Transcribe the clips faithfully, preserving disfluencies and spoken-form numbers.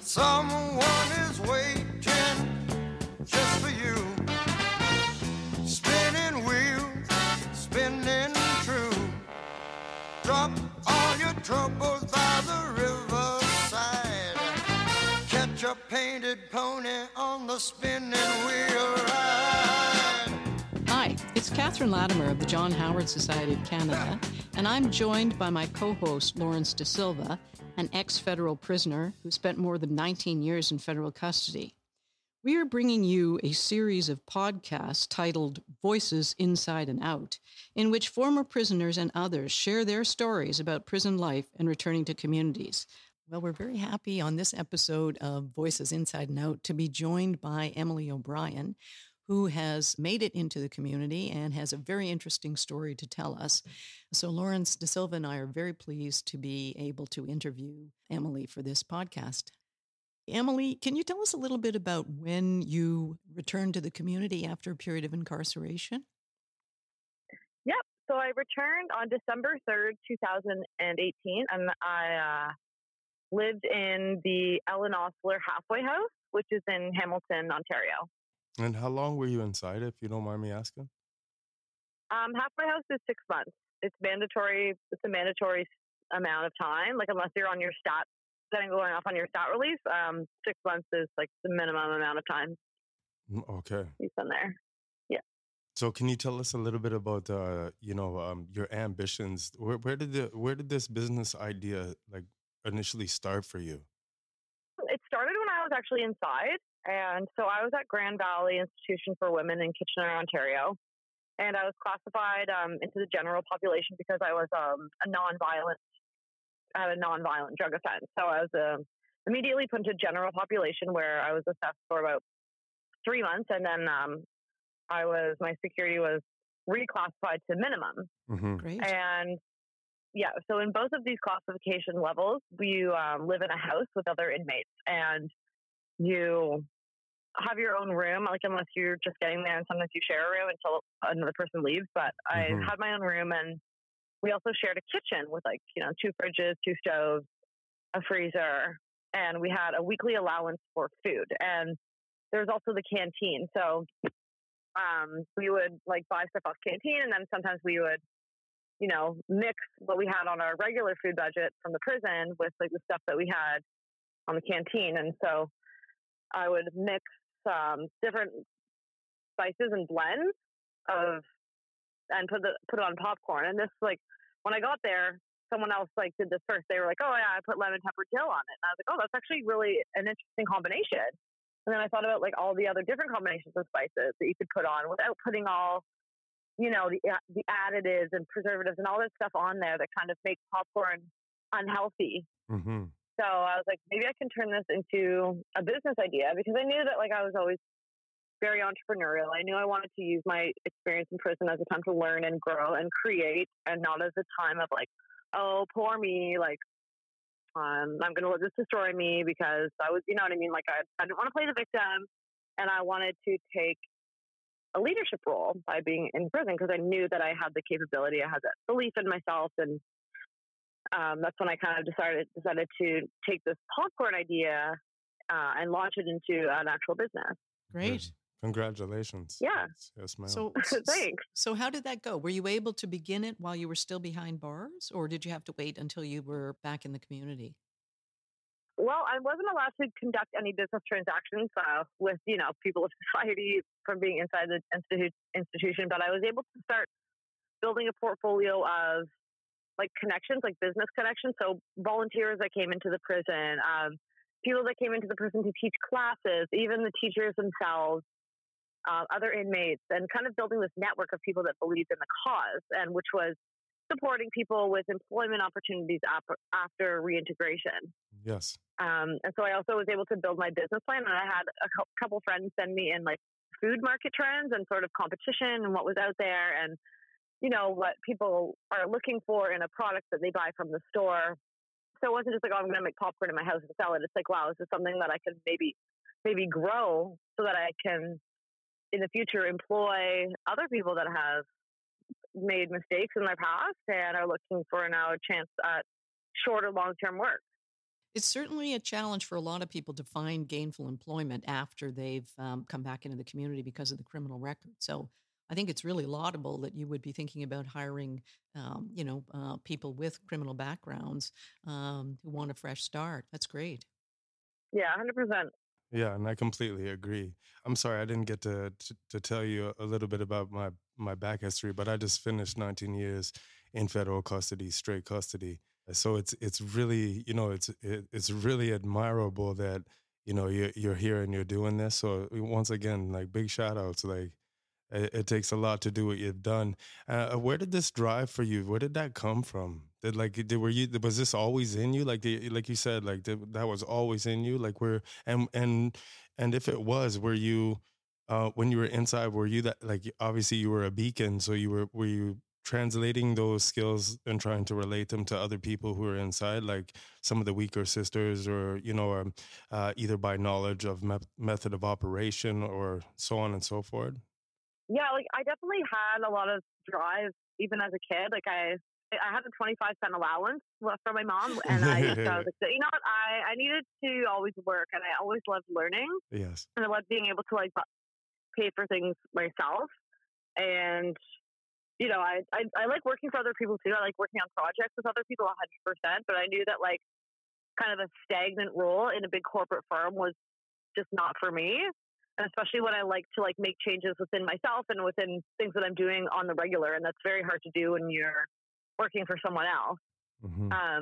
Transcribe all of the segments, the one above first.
Someone is waiting just for you. Spinning wheels, spinning true. Drop all your troubles by the riverside. Catch a painted pony on the spinning wheel ride. Hi, it's Catherine Latimer of the John Howard Society of Canada, and I'm joined by my co-host Lawrence De Silva, an ex-federal prisoner who spent more than nineteen years in federal custody. We are bringing you a series of podcasts titled Voices Inside and Out, in which former prisoners and others share their stories about prison life and returning to communities. Well, we're very happy on this episode of Voices Inside and Out to be joined by Emily O'Brien, who has made it into the community and has a very interesting story to tell us. So Lawrence De Silva and I are very pleased to be able to interview Emily for this podcast. Emily, can you tell us a little bit about when you returned to the community after a period of incarceration? Yep. So I returned on December third, twenty eighteen, and I uh, lived in the Ellen Osler Halfway House, which is in Hamilton, Ontario. And how long were you inside, if you don't mind me asking? Um, halfway house is six months. It's mandatory. It's a mandatory amount of time. Like unless you're on your stat, getting going off on your stat release, um, six months is like the minimum amount of time. Okay. You've been there. Yeah. So, can you tell us a little bit about, uh, you know, um, your ambitions? Where, where did the where did this business idea like initially start for you? It started when I was actually inside. And so I was at Grand Valley Institution for Women in Kitchener, Ontario. And I was classified um, into the general population because I was um, a non-violent, I had a non-violent drug offense. So I was uh, immediately put into general population where I was assessed for about three months. And then um, I was, my security was reclassified to minimum. Mm-hmm. Great. And yeah, so in both of these classification levels, you um, live in a house with other inmates. And you have your own room, like unless you're just getting there, and sometimes you share a room until another person leaves. But I Mm-hmm. had my own room, and we also shared a kitchen with like, you know, two fridges, two stoves, a freezer, and we had a weekly allowance for food. And there was also the canteen. So um, we would like buy stuff off canteen, and then sometimes we would, you know, mix what we had on our regular food budget from the prison with like the stuff that we had on the canteen. And so I would mix um, different spices and blends of, and put the put it on popcorn. And this, like, when I got there, someone else like did this first. They were like, "Oh yeah, I put lemon pepper dill on it." And I was like, "Oh, that's actually really an interesting combination." And then I thought about like all the other different combinations of spices that you could put on without putting all, you know, the the additives and preservatives and all that stuff on there that kind of make popcorn unhealthy. Mm-hmm. So I was like, maybe I can turn this into a business idea, because I knew that like I was always very entrepreneurial. I knew I wanted to use my experience in prison as a time to learn and grow and create, and not as a time of like, oh, poor me, like um, I'm going to let this destroy me, because I was, you know what I mean? Like I, I didn't want to play the victim, and I wanted to take a leadership role by being in prison, because I knew that I had the capability. I had that belief in myself, and Um, that's when I kind of decided decided to take this popcorn idea uh, and launch it into an actual business. Great. Congratulations. Yeah. Yes, yes ma'am. So, Thanks. So how did that go? Were you able to begin it while you were still behind bars, or did you have to wait until you were back in the community? Well, I wasn't allowed to conduct any business transactions uh, with, you know, people of society from being inside the institu- institution, but I was able to start building a portfolio of like connections, like business connections. So volunteers that came into the prison, um, people that came into the prison to teach classes, even the teachers themselves, uh, other inmates, and kind of building this network of people that believed in the cause, and which was supporting people with employment opportunities after, after reintegration. Yes. Um, and so I also was able to build my business plan, and I had a co- couple friends send me in like food market trends and sort of competition and what was out there, and you know, what people are looking for in a product that they buy from the store. So it wasn't just like, oh, I'm going to make popcorn in my house and sell it. It's like, wow, this is something that I can maybe, maybe grow so that I can in the future employ other people that have made mistakes in their past and are looking for now a chance at short or long-term work. It's certainly a challenge for a lot of people to find gainful employment after they've um, come back into the community because of the criminal record. So I think it's really laudable that you would be thinking about hiring, um, you know, uh, people with criminal backgrounds um, who want a fresh start. That's great. Yeah, one hundred percent. Yeah, and I completely agree. I'm sorry I didn't get to to, to tell you a little bit about my my back history, but I just finished nineteen years in federal custody, straight custody. So it's it's really, you know, it's it, it's really admirable that, you know, you're you're here and you're doing this. So once again, like big shout outs, like it, it takes a lot to do what you've done. Uh, where did this drive for you? Where did that come from? Did like did were you was this always in you? Like the, like you said, like did, that was always in you. Like where and and and if it was, were you uh, when you were inside? Were you that like obviously you were a beacon? So you were were you translating those skills and trying to relate them to other people who are inside, like some of the weaker sisters, or you know, um, uh, either by knowledge of me- method of operation or so on and so forth? Yeah, like I definitely had a lot of drive even as a kid. Like I, I had a twenty-five cent allowance from my mom, and I just I was like, you know what, I I needed to always work, and I always loved learning, Yes. and I loved being able to like pay for things myself, and you know, I, I I like working for other people too. I like working on projects with other people one hundred percent, but I knew that like kind of a stagnant role in a big corporate firm was just not for me. And especially when I like to like make changes within myself and within things that I'm doing on the regular. And that's very hard to do when you're working for someone else. Mm-hmm. Um,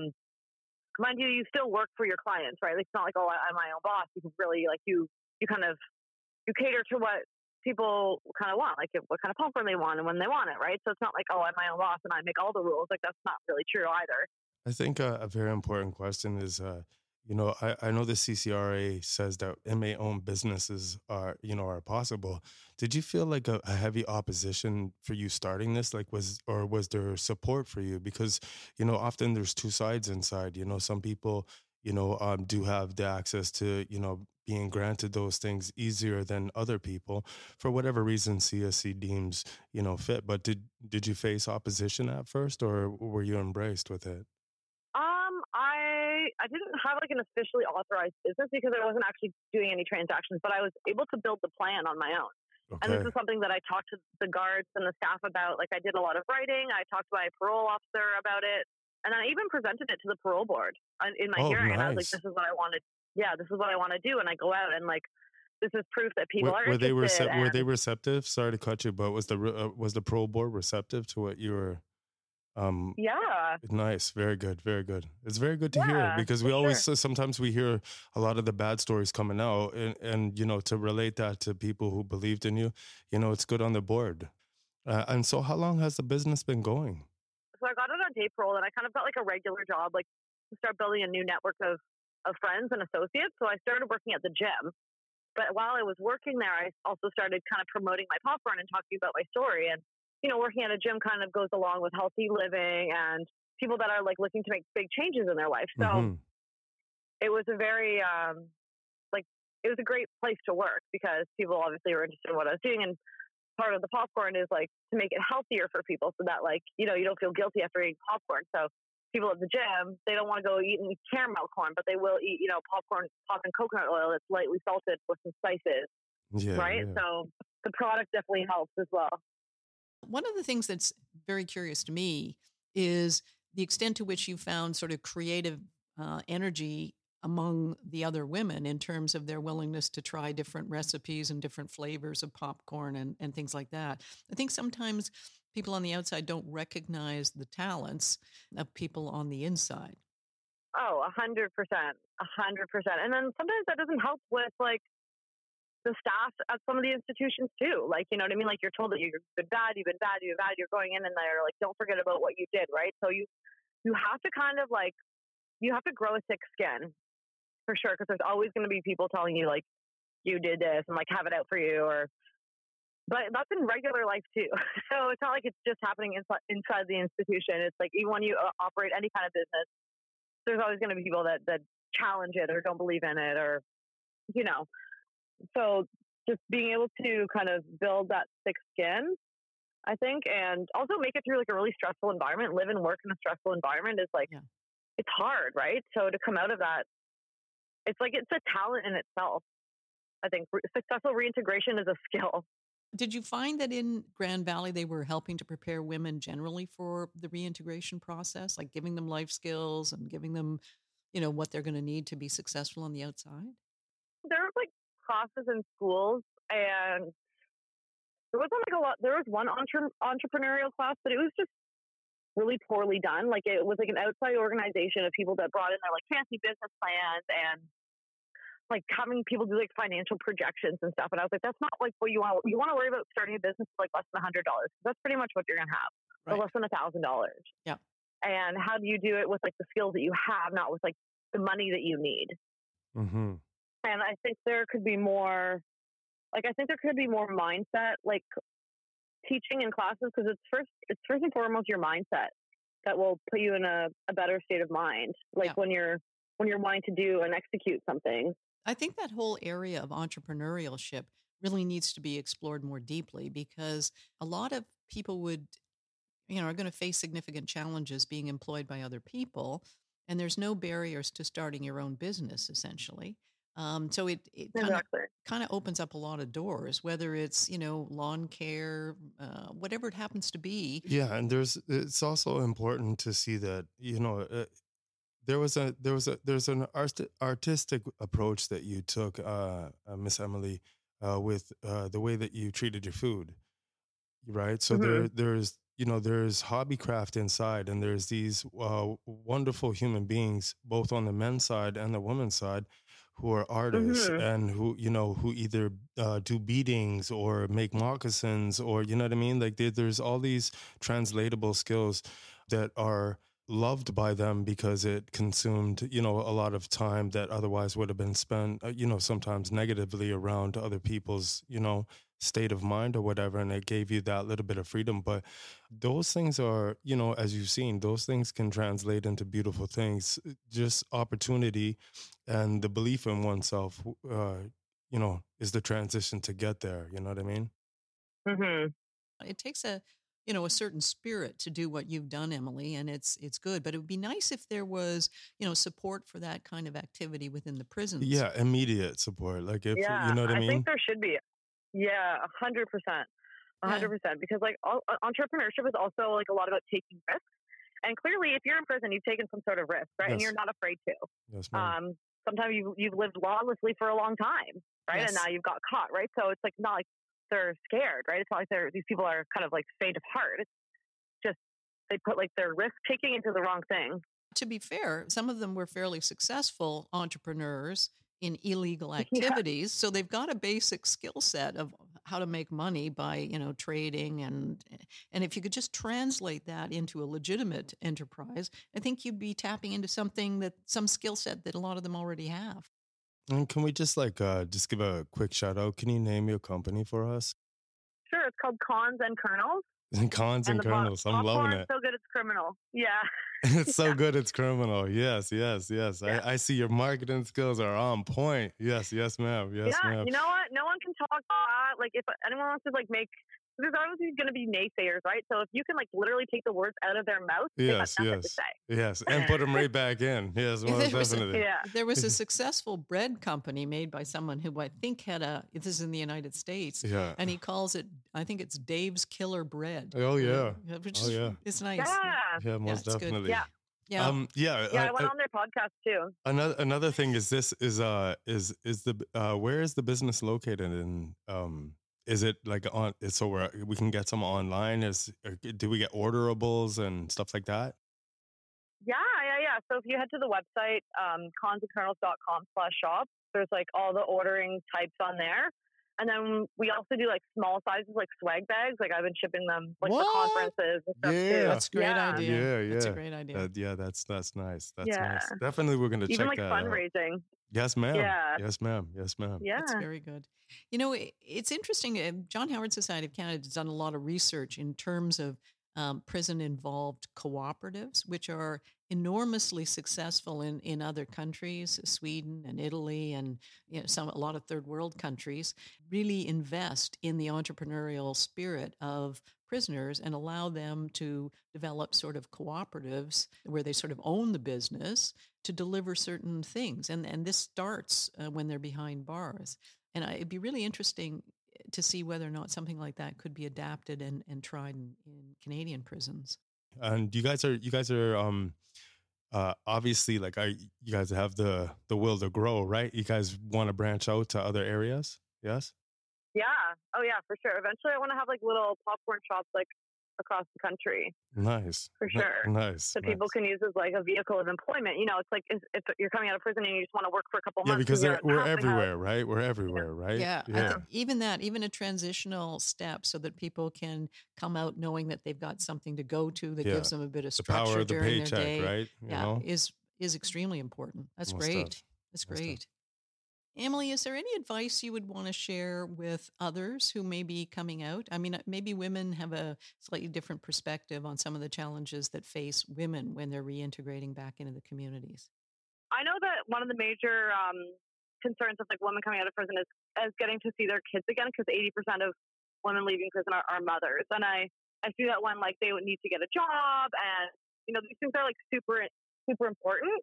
mind you, you still work for your clients, right? Like, it's not like, oh, I'm my own boss. You can really like you, you kind of, you cater to what people kind of want, like what kind of popcorn they want and when they want it, right? So it's not like, oh, I'm my own boss and I make all the rules. Like that's not really true either. I think uh, a very important question is, uh, you know, I, I know the C C R A says that inmate-owned businesses are, you know, are possible. Did you feel like a, a heavy opposition for you starting this? Like, was or was there support for you? Because, you know, often there's two sides inside. You know, some people, you know, um, do have the access to, you know, being granted those things easier than other people for whatever reason C S C deems, you know, fit. But did did you face opposition at first, or were you embraced with it? Um, I I didn't have like an officially authorized business because I wasn't actually doing any transactions, but I was able to build the plan on my own. Okay. And this is something that I talked to the guards and the staff about. Like I did a lot of writing. I talked to my parole officer about it, and I even presented it to the parole board in my Oh, hearing. nice. And I was like, "This is what I wanted. Yeah, this is what I want to do." And I go out and like, this is proof that people Were, are were they interested. recep- were they and- receptive? Sorry to cut you, but was the re- uh, was the parole board receptive to what you were? Um, yeah, Nice, very good, very good. It's very good to hear Yeah, because we for always sure. sometimes we hear a lot of the bad stories coming out, and, and you know, to relate that to people who believed in you, you know, it's good on the board. Uh, and so, how long has the business been going? So I got it on day parole, and I kind of got like a regular job, like to start building a new network of of friends and associates. So I started working at the gym. But while I was working there, I also started kind of promoting my popcorn and talking about my story. And, you know, working at a gym kind of goes along with healthy living and people that are like looking to make big changes in their life. So Mhm. it was a very, um, like, it was a great place to work because people obviously were interested in what I was doing. And part of the popcorn is like to make it healthier for people so that like, you know, you don't feel guilty after eating popcorn. So people at the gym, they don't want to go eat and caramel corn, but they will eat, you know, popcorn, pop and coconut oil that's lightly salted with some spices, Yeah, right? yeah. So the product definitely helps as well. One of the things that's very curious to me is the extent to which you found sort of creative uh, energy among the other women in terms of their willingness to try different recipes and different flavors of popcorn and, and things like that. I think sometimes people on the outside don't recognize the talents of people on the inside. Oh, a hundred percent, a hundred percent. And then sometimes that doesn't help with like the staff at some of the institutions too. Like, you know what I mean? Like you're told that you've been bad, you've been bad, you've been bad, you're going in and they're like, don't forget about what you did, right? So you, you have to kind of like, you have to grow a thick skin for sure. Cause there's always going to be people telling you like, you did this and like have it out for you or, but that's in regular life too. So it's not like it's just happening inside, inside the institution. It's like even when you uh, operate any kind of business, there's always going to be people that, that challenge it or don't believe in it or, you know, so just being able to kind of build that thick skin, I think, and also make it through like a really stressful environment, live and work in a stressful environment is like, Yeah. it's hard, right? So to come out of that it's like it's a talent in itself. I think re- successful reintegration is a skill. Did you find that in Grand Valley they were helping to prepare women generally for the reintegration process, like giving them life skills and giving them, you know, what they're going to need to be successful on the outside? There were like classes in schools, and there wasn't like a lot. There was one entre- entrepreneurial class, but it was just really poorly done. Like it was like an outside organization of people that brought in their like fancy business plans and like having people do like financial projections and stuff. And I was like, that's not like what you want. You want to worry about starting a business for like less than a hundred dollars. That's pretty much what you're gonna have, right. Or less than a thousand dollars. Yeah. And how do you do it with like the skills that you have, not with like the money that you need? Mm-hmm. And I think there could be more. Like I think there could be more mindset, like teaching in classes, because it's first, it's first and foremost your mindset that will put you in a, a better state of mind. Like yeah. when you're when you're wanting to do and execute something. I think that whole area of entrepreneurship really needs to be explored more deeply, because a lot of people would, you know, are going to face significant challenges being employed by other people, and there's no barriers to starting your own business, essentially. Um, so it, it kind of exactly. kind of opens up a lot of doors, whether it's, you know, lawn care, uh, whatever it happens to be. Yeah, and there's it's also important to see that, you know, uh, there was a there was a there's an art, artistic approach that you took, uh, uh, Miss Emily, uh, with uh, the way that you treated your food, right? So mm-hmm. there there's you know there's hobbycraft inside, and there's these uh, wonderful human beings, both on the men's side and the women's side, who are artists mm-hmm. and who, you know, who either uh, do beadings or make moccasins, or, you know what I mean? Like there, there's all these translatable skills that are loved by them because it consumed, you know, a lot of time that otherwise would have been spent, uh, you know, sometimes negatively around other people's, you know, state of mind or whatever. And it gave you that little bit of freedom. But those things are, you know, as you've seen, those things can translate into beautiful things. Just opportunity and the belief in oneself, uh, you know, is the transition to get there. You know what I mean? Mm-hmm. It takes a, you know, a certain spirit to do what you've done, Emily, and it's it's good. But it would be nice if there was, you know, support for that kind of activity within the prisons. Yeah, immediate support. Like if, yeah, you know what I mean? I think there should be. Yeah, a hundred percent. A hundred percent. Because like all, entrepreneurship is also like a lot about taking risks. And clearly if you're in prison, you've taken some sort of risk, right? Yes. And you're not afraid to. Yes, ma'am. Um, sometimes you've, you've lived lawlessly for a long time, right? Yes. And now you've got caught, right? So it's like not like they're scared, right? It's not like they're, these people are kind of like faint of heart. It's just, they put like their risk taking into the wrong thing. To be fair, some of them were fairly successful entrepreneurs in illegal activities. Yeah. So they've got a basic skill set of how to make money by, you know, trading. And, and if you could just translate that into a legitimate enterprise, I think you'd be tapping into something that some skill set that a lot of them already have. And can we just like, uh, just give a quick shout out? Can you name your company for us? Sure. It's called Cons and Kernels. And Cons and, and Kernels. I'm loving it. So good it's criminal. Yeah. It's so yeah. good it's criminal. Yes, yes, yes. Yeah. I, I see your marketing skills are on point. Yes, yes, ma'am. Yes, yeah, ma'am. You know what? No one can talk that. Like if anyone wants to like make, there's always going to be naysayers, right? So if you can like literally take the words out of their mouth, yes, they have nothing yes, to say. Yes, and put them right back in. Yes, well, there was definitely. A, yeah. There was a successful bread company made by someone who I think had a, this is in the United States, yeah. and he calls it, I think it's Dave's Killer Bread. Oh, yeah. Which oh, is, yeah. It's nice. Yeah. Yeah, most yeah, definitely. Good. Yeah. Yeah. Um, yeah. Yeah, uh, I went uh, on their podcast too. Another another thing is this is uh is is the uh where is the business located in um is it like on so where we can get some online? Is do we get orderables and stuff like that? Yeah, yeah, yeah. So if you head to the website, um, consandkernels dot com slash shop, there's like all the ordering types on there. And then we also do like small sizes, like swag bags. Like I've been shipping them like What? for conferences and stuff Yeah. too. That's a great yeah. idea. Yeah, yeah. That's a great idea. Uh, yeah, that's that's nice. That's Yeah. nice. Definitely, we're gonna Even check like that out. fundraising. Yes, ma'am. Yeah. Yes, ma'am. Yes, ma'am. Yeah. That's very good. You know, it, it's interesting. uh, John Howard Society of Canada has done a lot of research in terms of um, prison-involved cooperatives, which are enormously successful in, in other countries, Sweden and Italy, and you know, some a lot of third world countries. Really invest in the entrepreneurial spirit of prisoners and allow them to develop sort of cooperatives where they sort of own the business to deliver certain things. And, and this starts uh, when they're behind bars. And I, it'd be really interesting to see whether or not something like that could be adapted and, and tried in, in Canadian prisons. And you guys are, you guys are, um, uh, obviously like I, you guys have the, the will to grow, right? You guys want to branch out to other areas. Yes. Yeah. Oh, yeah, for sure. Eventually, I want to have like little popcorn shops like across the country. Nice. For sure. N- nice. So nice. people can use as like a vehicle of employment. You know, it's like if, if you're coming out of prison and you just want to work for a couple yeah, months. because you're we're everywhere, right? We're everywhere, yeah. right? Yeah. yeah. I think even that, even a transitional step so that people can come out knowing that they've got something to go to that Yeah. gives them a bit of The structure power of the during paycheck, their day. right? You yeah, know? is is extremely important. That's Most great. def. That's Most def. great. Emily, is there any advice you would want to share with others who may be coming out? I mean, maybe women have a slightly different perspective on some of the challenges that face women when they're reintegrating back into the communities. I know that one of the major um, concerns of like women coming out of prison is, is getting to see their kids again, because eighty percent of women leaving prison are, are mothers. And I, I see that when like they would need to get a job, and, you know, these things are like super, super important.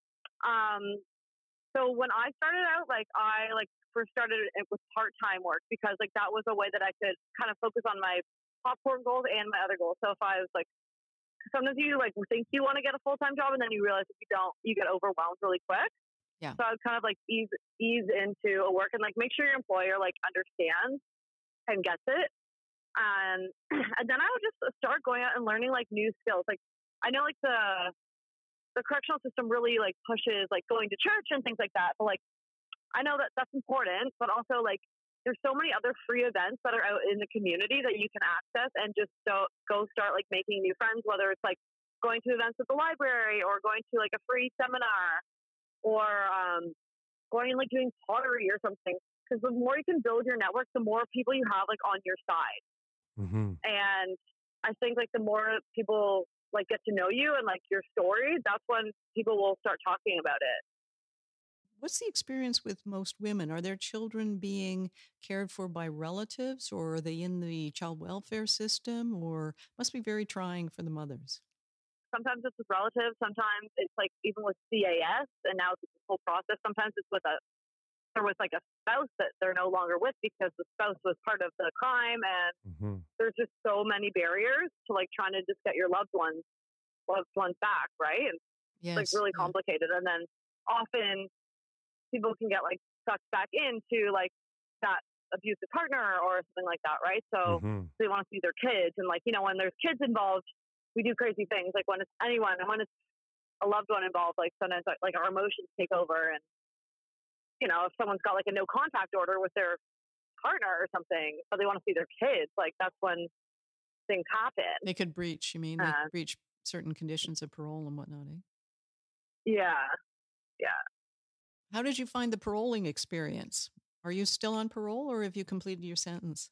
Um, So when I started out, like I like first started it with part-time work because like that was a way that I could kind of focus on my popcorn goals and my other goals. So if I was like, sometimes you like think you want to get a full-time job and then you realize if you don't, you get overwhelmed really quick. Yeah. So I would kind of like ease ease into a work and like make sure your employer like understands and gets it. And and then I would just start going out and learning like new skills. Like I know like the the correctional system really like pushes like going to church and things like that. But like, I know that that's important, but also like there's so many other free events that are out in the community that you can access and just go, go start like making new friends, whether it's like going to events at the library or going to like a free seminar or um, going and like doing pottery or something. Because the more you can build your network, the more people you have like on your side. Mm-hmm. And I think like the more people like get to know you and like your story, that's when people will start talking about it. What's the experience with most women? Are their children being cared for by relatives, or are they in the child welfare system, or must be very trying for the mothers? Sometimes it's with relatives. Sometimes it's like even with C A S, and now it's this whole process. Sometimes it's with a or with like a spouse that they're no longer with because the spouse was part of the crime, and Mm-hmm. there's just so many barriers to like trying to just get your loved ones loved ones back, right? And Yes. it's like really yeah. complicated. And then often people can get like sucked back into like that abusive partner or something like that, right? So Mm-hmm. they want to see their kids, and like, you know, when there's kids involved, we do crazy things. Like when it's anyone, and when it's a loved one involved, like sometimes like our emotions take over. And you know, if someone's got like a no contact order with their partner or something, but they want to see their kids, like that's when things happen. They could breach, you mean, they Uh, could breach certain conditions of parole and whatnot, eh? Yeah. Yeah. How did you find the paroling experience? Are you still on parole, or have you completed your sentence?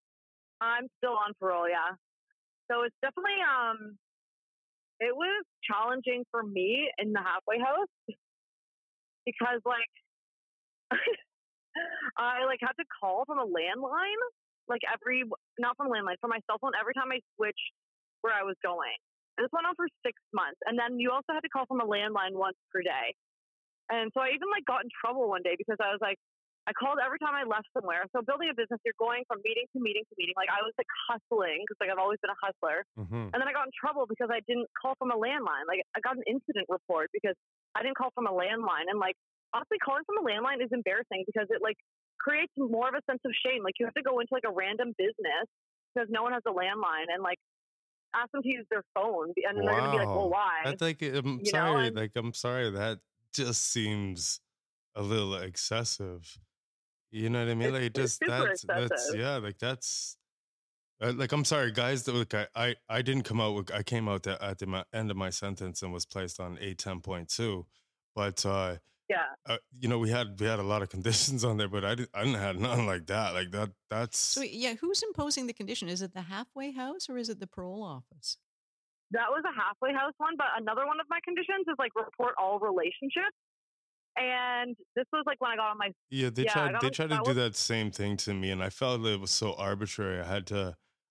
I'm still on parole. Yeah. So it's definitely, um, it was challenging for me in the halfway house because like, I like had to call from a landline, like every, not from a landline, from my cell phone every time I switched where I was going. And this went on for six months. And then you also had to call from a landline once per day. And so I even like got in trouble one day because I was like, I called every time I left somewhere. So building a business, you're going from meeting to meeting to meeting. Like I was like hustling because like I've always been a hustler. Mm-hmm. And then I got in trouble because I didn't call from a landline. Like I got an incident report because I didn't call from a landline. And like honestly, calling from a landline is embarrassing because it like creates more of a sense of shame. Like you have to go into like a random business because no one has a landline and like ask them to use their phone, and then they're gonna be like, "Well, Wow. why?" That's like, I'm You know, sorry. and Like, I'm sorry. That just seems a little excessive. You know what I mean? it's, Like, it's just super that's, that's, excessive. yeah, like, that's, uh, like, I'm sorry, guys. That Look, I, I, I didn't come out with, I came out the, at the ma- end of my sentence and was placed on A ten point two. But, uh, Yeah. uh, you know, we had, we had a lot of conditions on there, but I didn't, I didn't have nothing like that. Like, that, So, that's, yeah, who's imposing the condition? Is it the halfway house or is it the parole office? That was a halfway house one, but another one of my conditions is like report all relationships. And this was like when I got on my yeah, they yeah, I tried, got they on, tried to that do was that same thing to me. And I felt it was so arbitrary. I had to,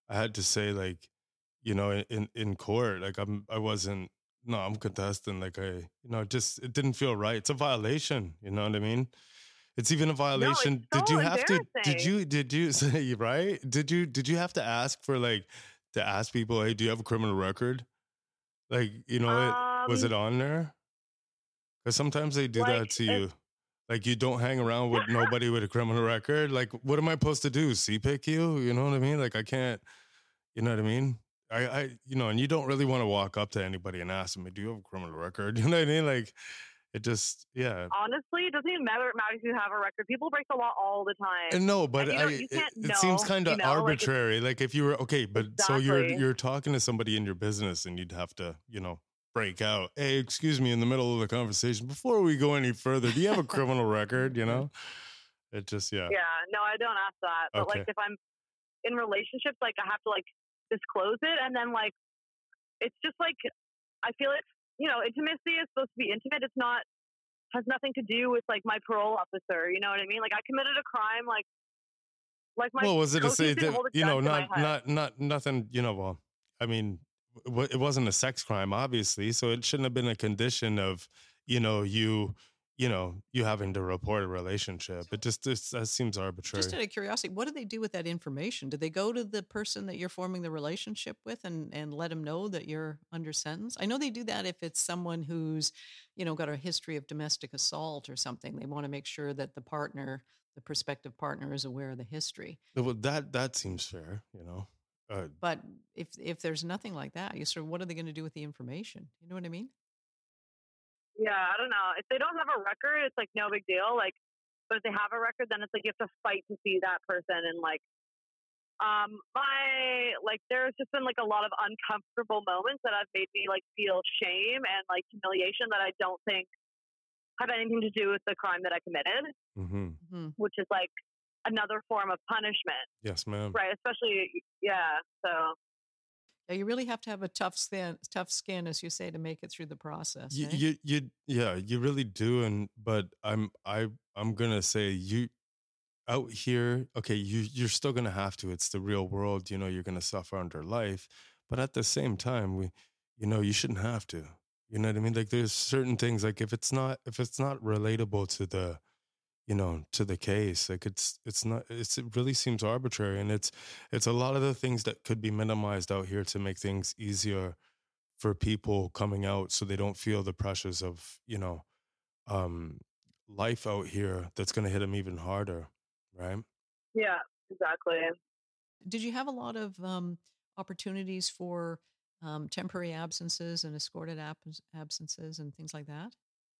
I had to say, like, you know, in in court, like I'm I wasn't no, I'm contesting. Like I, you know, just it didn't feel right. It's a violation. You know what I mean? It's even a No, it's violation. so Did you have to? Did embarrassing. you? Did you say right? Did you? Did you have to ask for like to ask people? Hey, do you have a criminal record? Like, you know, it was Um, it on there? Because sometimes they do like that to it, you. Like you don't hang around with nobody with a criminal record. Like, what am I supposed to do? C pick you? You know what I mean? Like I can't. You know what I mean? I, I, you know, and you don't really want to walk up to anybody and ask them, "Do you have a criminal record?" You know what I mean? Like, it just, yeah. honestly, it doesn't even matter, matter if you have a record. People break the law all the time, And no, but and you I, don't, you it, can't it seems know, kind you of know, like it's arbitrary. Like if you were okay, but so you're exactly. you're talking to somebody in your business, and you'd have to, you know, break out. Hey, excuse me, in the middle of the conversation, before we go any further, do you have a criminal record? You know, it just, yeah, Yeah, no, I don't ask that. But like okay. if I'm in relationships, like I have to like disclose it, and then like it's just like I feel like you know intimacy is supposed to be intimate. It's not has nothing to do with like my parole officer. You know what I mean? Like I committed a crime. Like like my Well, was it to co-team say didn't that, hold a you gun know, to my not head. not not nothing, you know, well, I mean, w- it wasn't a sex crime, obviously, so it shouldn't have been a condition of, you know, you, you know, you having to report a relationship. It just, just that seems Just arbitrary. out of curiosity, what do they do with that information? Do they go to the person that you're forming the relationship with and, and let them know that you're under sentence? I know they do that if it's someone who's, you know, got a history of domestic assault or something. They want to make sure that the partner, the prospective partner, is aware of the history. Well, that that seems fair, you know. Uh, But if if there's nothing like that, you sort of, what are they going to do with the information? You know what I mean? Yeah, I don't know. If they don't have a record, it's like no big deal. Like, but if they have a record, then it's like you have to fight to see that person. And like, um, my like, there's just been like a lot of uncomfortable moments that have made me like feel shame and like humiliation that I don't think have anything to do with the crime that I committed, mhm. Mhm. which is like another form of punishment, Yes, ma'am. right? Especially, yeah. So Yeah, you really have to have a tough skin, tough skin, as you say, to make it through the process. You, Eh? you, you, yeah, you really do. And but I'm, I, I'm gonna say you out here. Okay, you, you're still gonna have to. It's the real world. You know, you're gonna suffer under life, but at the same time, we, you know, you shouldn't have to. You know what I mean? Like, there's certain things. Like, if it's not, if it's not relatable to the, you know, to the case, like it's, it's not. It's it really seems arbitrary, and it's, it's a lot of the things that could be minimized out here to make things easier for people coming out so they don't feel the pressures of, you know, um, life out here that's going to hit them even harder, right? yeah, exactly. Did you have a lot of um, opportunities for um, temporary absences and escorted abs- absences and things like that?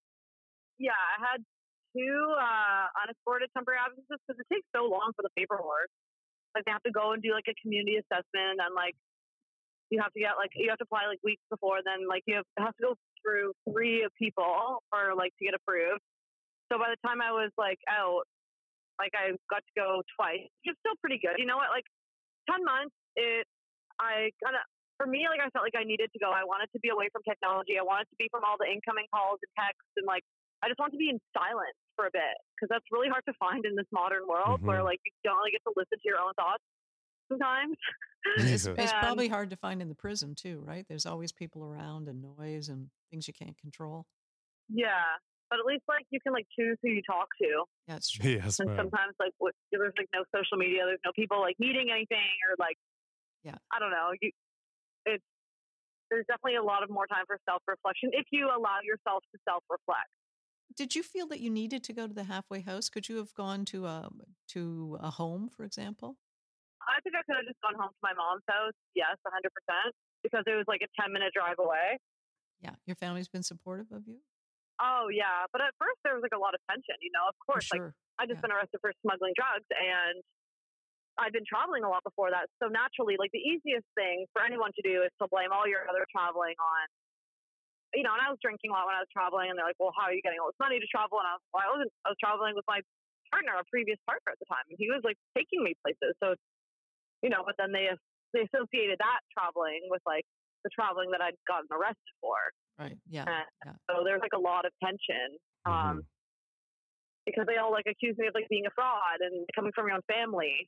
Yeah, I had two uh, unescorted temporary absences because it takes so long for the paperwork. Like they have to go and do like a community assessment, and like you have to get like you have to apply like weeks before. Then like you have, it has to go through three people or like to get approved. So by the time I was like out, like I got to go twice, which is still pretty good. You know what? Like ten months, it I kind of for me like I felt like I needed to go. I wanted to be away from technology. I wanted to be from all the incoming calls and texts, and like I just want to be in silence for a bit because that's really hard to find in this modern world Mm-hmm. where like you don't really get to listen to your own thoughts sometimes. It's, Yeah. it's And probably hard to find in the prison too, right? There's always people around and noise and things you can't control. yeah, but at least like you can like choose who you talk to. Yeah, it's true. Yes, And ma'am. sometimes like what, there's like no social media, there's no people like needing anything or like Yeah. I don't know. You, it's there's definitely a lot of more time for self reflection if you allow yourself to self reflect. Did you feel that you needed to go to the halfway house? Could you have gone to a to a home, for example? I think I could have just gone home to my mom's house. Yes, one hundred percent, because it was like a ten minute drive away. Yeah, your family's been supportive of you? Oh yeah, but at first there was like a lot of tension. You know, of For course, like sure. I just Yeah. been arrested for smuggling drugs, and I've been traveling a lot before that. So naturally, like the easiest thing for anyone to do is to blame all your other traveling on, you know. And I was drinking a lot when I was traveling, and they're like, "Well, how are you getting all this money to travel?" And I was, well, I wasn't. I was traveling with my partner, a previous partner at the time, and he was like taking me places. So, you know, but then they they associated that traveling with like the traveling that I'd gotten arrested for. Right. Yeah. And Yeah. so there's like a lot of tension. Um, Mm-hmm. because they all like accuse me of like being a fraud and coming from your own family.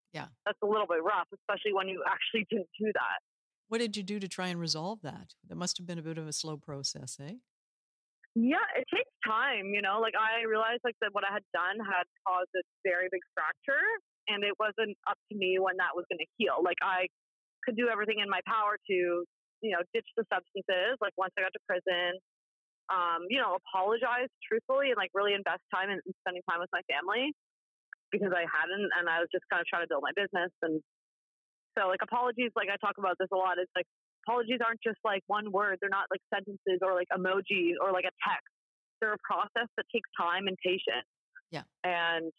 Yeah. that's a little bit rough, especially when you actually didn't do that. What did you do to try and resolve that? That must have been a bit of a slow process, eh? Yeah, it takes time, you know. Like I realized like that what I had done had caused a very big fracture, and it wasn't up to me when that was going to heal. Like I could do everything in my power to, you know, ditch the substances. Like once I got to prison, um, you know, apologize truthfully and like really invest time in, in spending time with my family because I hadn't, and I was just kind of trying to build my business. And so like apologies, like I talk about this a lot. It's like apologies aren't just like one word. They're not like sentences or like emojis or like a text. They're a process that takes time and patience. Yeah. And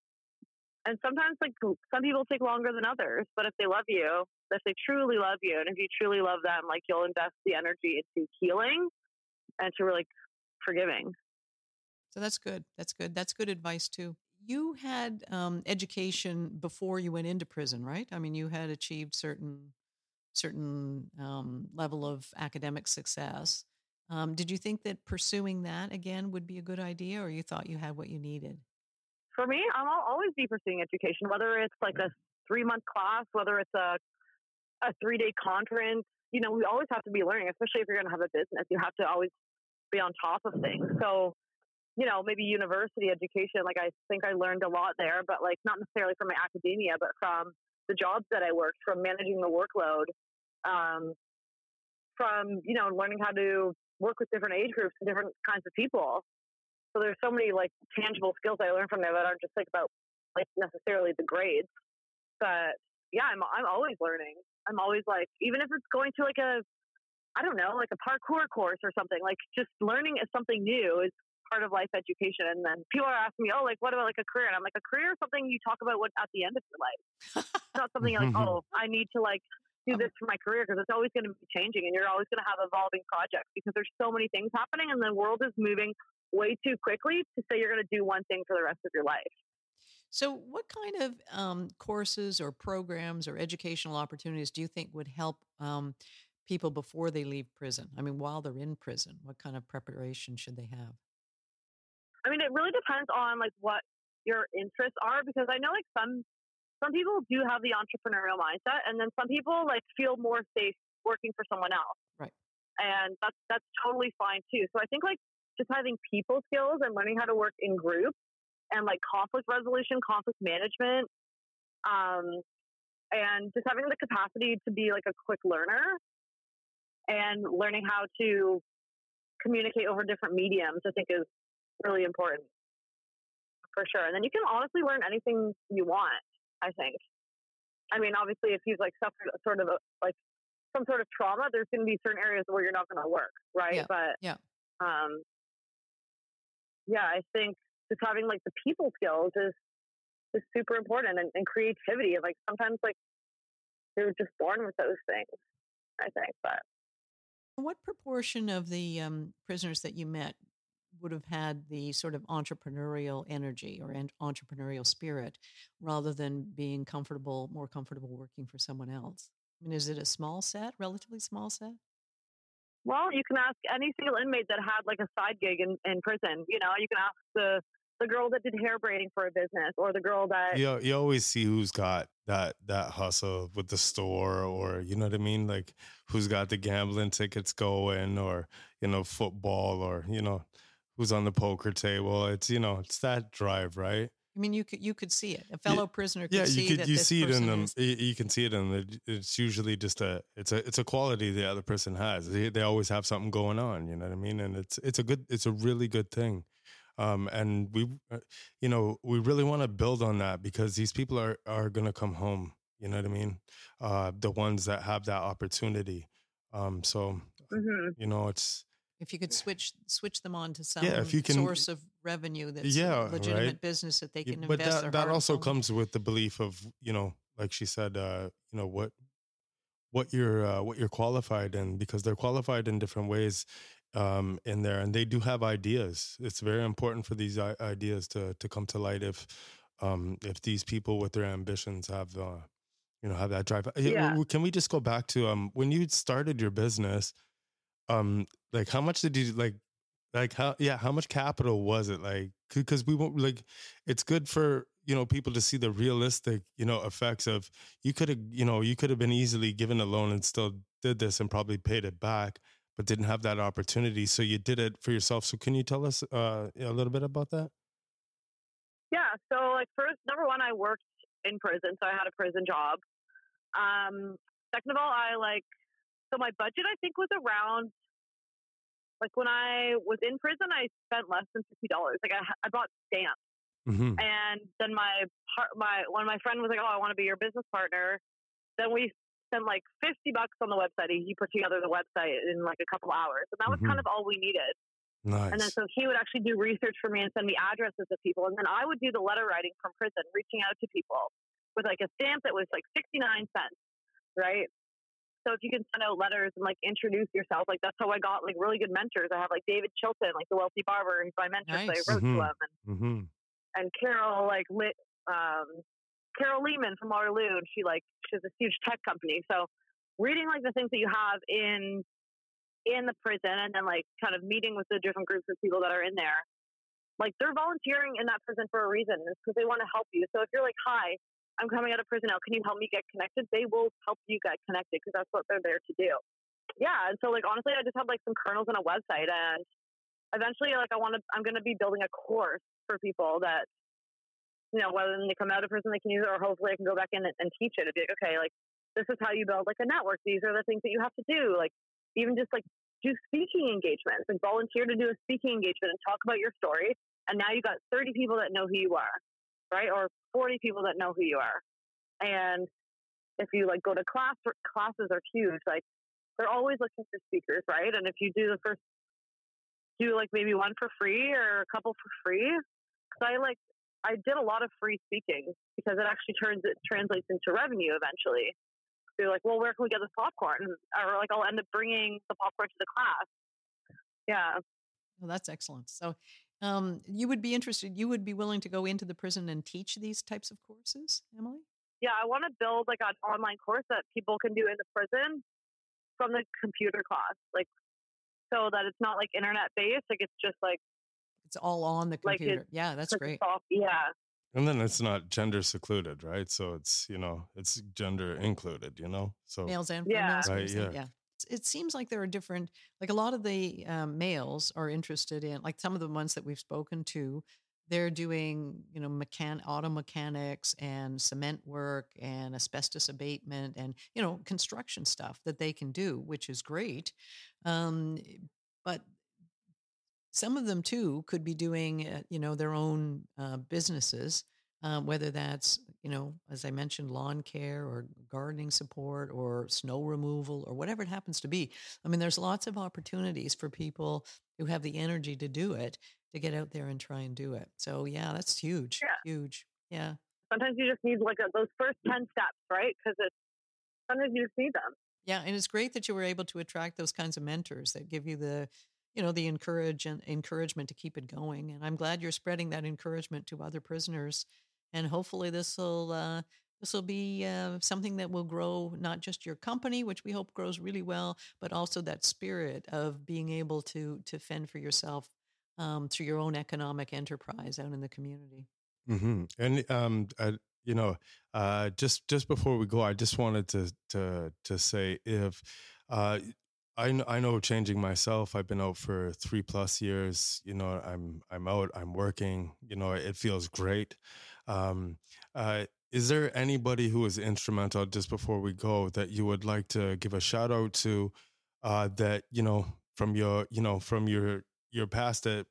and sometimes like some people take longer than others, but if they love you, if they truly love you, and if you truly love them, like you'll invest the energy into healing and to really forgiving. So that's good. That's good. That's good advice too. You had um, education before you went into prison, right? I mean, you had achieved certain certain um, level of academic success. Um, did you think that pursuing that again would be a good idea, or you thought you had what you needed? For me, I'll always be pursuing education, whether it's like a three month class, whether it's a a three day conference. You know, we always have to be learning, especially if you're going to have a business. You have to always be on top of things. So, you know, maybe university education, like I think I learned a lot there, but like not necessarily from my academia, but from the jobs that I worked, from managing the workload, um, from, you know, learning how to work with different age groups and different kinds of people. So there's so many like tangible skills I learned from there that aren't just like about like necessarily the grades. But yeah, I'm I'm always learning. I'm always like, even if it's going to like a, I don't know, like a parkour course or something, like just learning is something new is part of life education. And then people are asking me, oh, like what about like a career? And I'm like, a career is something you talk about what, at the end of your life. It's not something like, oh, I need to like do this for my career, because it's always going to be changing and you're always going to have evolving projects because there's so many things happening and the world is moving way too quickly to say you're going to do one thing for the rest of your life. So what kind of um, courses or programs or educational opportunities do you think would help um, people before they leave prison? I mean, while they're in prison, what kind of preparation should they have? I mean, it really depends on like what your interests are, because I know like some some people do have the entrepreneurial mindset, and then some people like feel more safe working for someone else. Right. And that's that's totally fine too. So I think like just having people skills and learning how to work in groups and like conflict resolution, conflict management, um, and just having the capacity to be like a quick learner and learning how to communicate over different mediums, I think is really important for sure. And then you can honestly learn anything you want, I think. I mean, obviously, if you've like suffered sort of a, like some sort of trauma, there's going to be certain areas where you're not going to work, right? Yeah. But yeah, um, yeah, I think just having like the people skills is is super important, and, and creativity. And like sometimes like you're just born with those things, I think. But what proportion of the um, prisoners that you met would have had the sort of entrepreneurial energy or en- entrepreneurial spirit rather than being comfortable, more comfortable working for someone else? I mean, is it a small set, relatively small set? well, you can ask any single inmate that had like a side gig in, in prison. You know, you can ask the the girl that did hair braiding for a business, or the girl that You you always see who's got that that hustle with the store, or you know what I mean, like who's got the gambling tickets going, or you know football, or you know who's on the poker table. It's you know it's that drive, right? I mean, you could you could see it. A fellow prisoner could Yeah, see you could that you this see it in person them. is- You you can see it in them. It's usually just a it's a it's a quality the other person has. They, they always have something going on. You know what I mean? And it's it's a good it's a really good thing. Um, and we, uh, you know, we really want to build on that because these people are are going to come home. You know what I mean? Uh, the ones that have that opportunity. Um, so hmm you know, it's if you could switch switch them on to some yeah. If you can, source of revenue that's yeah, a legitimate right. business that they Yeah, can but invest that their that heart and also soul in. comes with the belief of you know, like she said, uh, you know what what you're uh, what you're qualified in, because they're qualified in different ways um, in there, and they do have ideas. It's very important for these I- ideas to to come to light if um, if these people with their ambitions have uh, you know have that drive. Yeah, yeah. w- Can we just go back to um, when you started your business? Um, like how much did you like? Like how yeah, how much capital was it like? Because we won't like. It's good for you know, people to see the realistic, you know, effects of you could have, you know, you could have been easily given a loan and still did this and probably paid it back, but didn't have that opportunity. So you did it for yourself. So can you tell us uh, a little bit about that? Yeah. So like first, number one, I worked in prison. So I had a prison job. Um, second of all, I like, so my budget, I think was around, like when I was in prison, I spent less than fifty dollars. Like I, I bought stamps. Mm-hmm. And then my part, my when my friend was like, "Oh, I want to be your business partner," then we spent like fifty bucks on the website. He put together the website in like a couple hours, and that was Mm-hmm. kind of all we needed. Nice. And then so he would actually do research for me and send me addresses of people, and then I would do the letter writing from prison, reaching out to people with like a stamp that was like sixty-nine cents, right? So if you can send out letters and like introduce yourself, like that's how I got like really good mentors. I have like David Chilton, like the wealthy barber, who's my mentor. Nice. So I wrote Mm-hmm. to him, and Mm-hmm. and Carol like lit um Carol Lehman from Waterloo, and she like she has a huge tech company. So reading like the things that you have in in the prison, and then like kind of meeting with the different groups of people that are in there, like they're volunteering in that prison for a reason. It's because they want to help you. So if you're like, "Hi, I'm coming out of prison now, can you help me get connected?" They will help you get connected because that's what they're there to do. Yeah. And so like honestly, I just have like some kernels on a website, and eventually like I want to I'm going to be building a course for people that, you know, whether they come out of prison, they can use it, or hopefully I can go back in and, and teach it. It'd be like, okay, like this is how you build like a network. These are the things that you have to do. Like even just like do speaking engagements and volunteer to do a speaking engagement and talk about your story. And now you got thirty people that know who you are, right? Or forty people that know who you are. And if you like go to class, classes are huge. Like they're always looking for speakers, right? And if you do the first, do like maybe one for free or a couple for free. Cause I like, I did a lot of free speaking because it actually turns, it translates into revenue eventually. So you're like, well, where can we get this popcorn? Or like, I'll end up bringing the popcorn to the class. Yeah. Well, that's excellent. So um, you would be interested, you would be willing to go into the prison and teach these types of courses, Emily? Yeah. I want to build like an online course that people can do in the prison from the computer class. Like, so that it's not like internet based. Like it's just like, It's all on the like computer. it's Yeah, that's like great. soft, yeah. And then it's not gender secluded, right? So it's, you know, it's gender included, you know? So Males and Yeah. females. Right, same, yeah. yeah. It's- It seems like there are different, like a lot of the um, males are interested in, like some of the ones that we've spoken to, they're doing, you know, mechan- auto mechanics and cement work and asbestos abatement and, you know, construction stuff that they can do, which is great. Um, but some of them too could be doing, uh, you know, their own uh, businesses, um, whether that's, you know, as I mentioned, lawn care or gardening support or snow removal or whatever it happens to be. I mean, there's lots of opportunities for people who have the energy to do it, to get out there and try and do it. So yeah, that's huge, Yeah. huge. Yeah. Sometimes you just need like a, those first ten steps, right? Because it's sometimes you just need them. Yeah, and it's great that you were able to attract those kinds of mentors that give you the, you know, the encourage and encouragement to keep it going. And I'm glad you're spreading that encouragement to other prisoners. And hopefully this will uh, this will be uh, something that will grow not just your company, which we hope grows really well, but also that spirit of being able to to fend for yourself um, through your own economic enterprise out in the community. hmm And um, I, you know, uh, just just before we go, I just wanted to to to say if uh, I kn- I know changing myself. I've been out for three plus years. You know, I'm I'm out. I'm working. You know, it feels great. Um, uh, is there anybody who was instrumental, just before we go, that you would like to give a shout out to? Uh, that you know from your you know from your your past that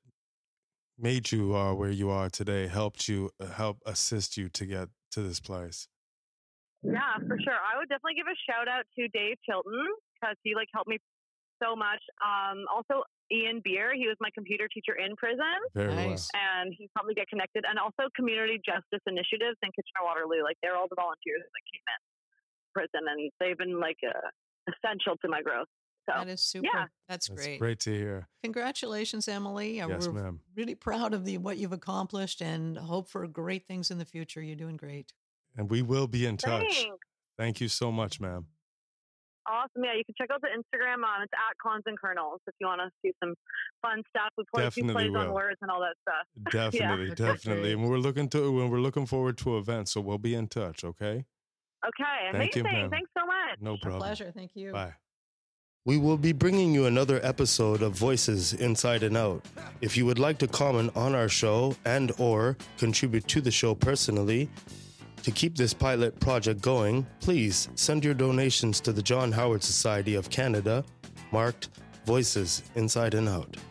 made you uh, where you are today, helped you, uh, help assist you to get to this place? Yeah, for sure. I would definitely give a shout out to Dave Chilton because he like helped me so much. Um, also Ian Beer, he was my computer teacher in prison, Very Nice. and he helped me get connected. And also community justice initiatives in Kitchener-Waterloo, like they're all the volunteers that came in prison, and they've been like uh, essential to my growth. So That is super. yeah. That's well. That's great. great to hear. Congratulations, Emily. Uh, Yes, We're ma'am. really proud of the what you've accomplished and hope for great things in the future. You're doing great. And we will be in touch. Thanks. Thank you so much, ma'am. Awesome. Yeah, you can check out the Instagram. Um, it's at Cons and Kernels if you want to see some fun stuff. We play a few Definitely plays on will. words and all that stuff. Definitely, Yeah. definitely. And we're looking to and we're looking forward to events, so we'll be in touch, okay? Okay, Thank you, amazing. ma'am. Thanks so much. No A problem. pleasure. Thank you. Bye. We will be bringing you another episode of Voices Inside and Out. If you would like to comment on our show and or contribute to the show personally, to keep this pilot project going, please send your donations to the John Howard Society of Canada, marked Voices Inside and Out.